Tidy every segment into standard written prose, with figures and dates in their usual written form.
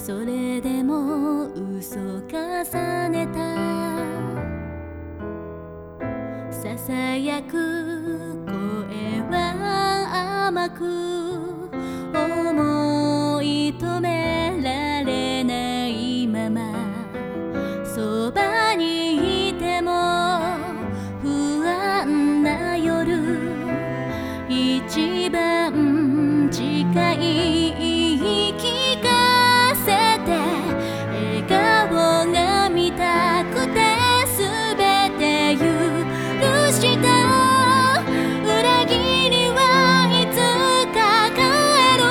それでも嘘重ねたささやく声は甘く思い止められないままそばにいても不安な夜一番近い言い聞かせて笑顔が見たくて全て許した裏切りはいつか帰る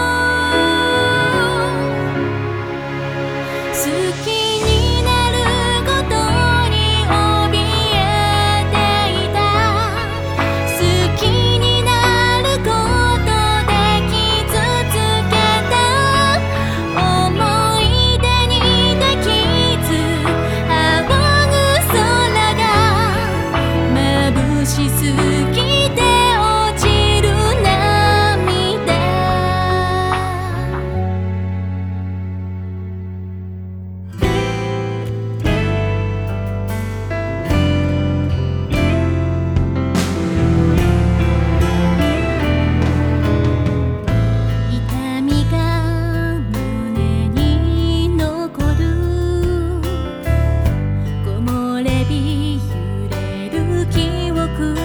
好きになることに怯えていた好きになることで傷つけた思い出に抱きつ仰ぐ空が眩しすぎて落ちる涙痛みが胸に残る木漏れ日揺れる記憶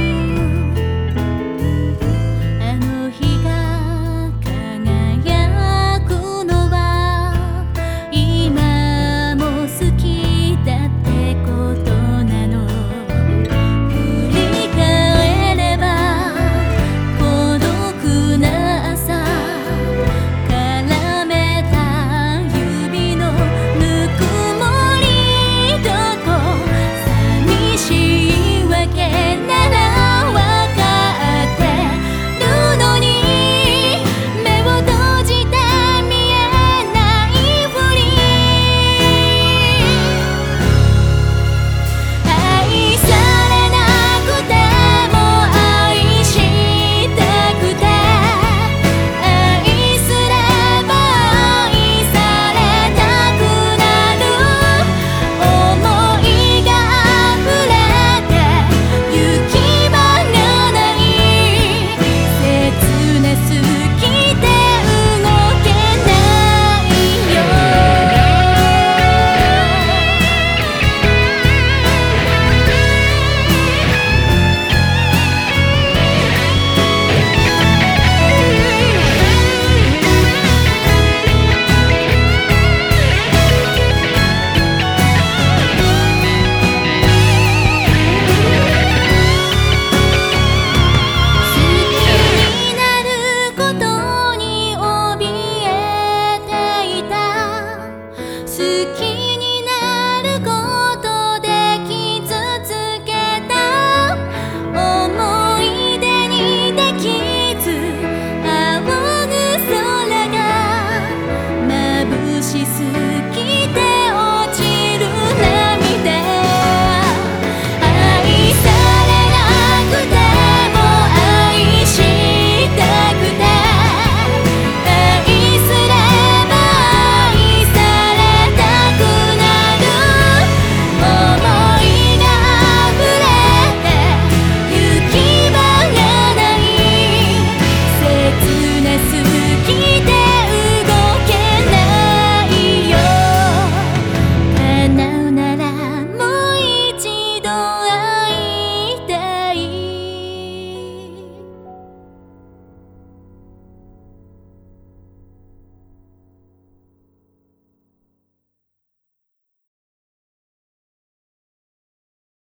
あの日が輝くのは今も好きだってことなの振り返れば孤独な朝絡めた指のぬくもりどこ寂しいわけならわかってるのに目を閉じて見えないふり愛されなくても愛したくて愛すれば愛されたくなる想いが溢れて行き場がない切なすぎて動けないよ好きになることに怯えていた好きになることで傷つけた思い出にできず仰ぐ空が眩しす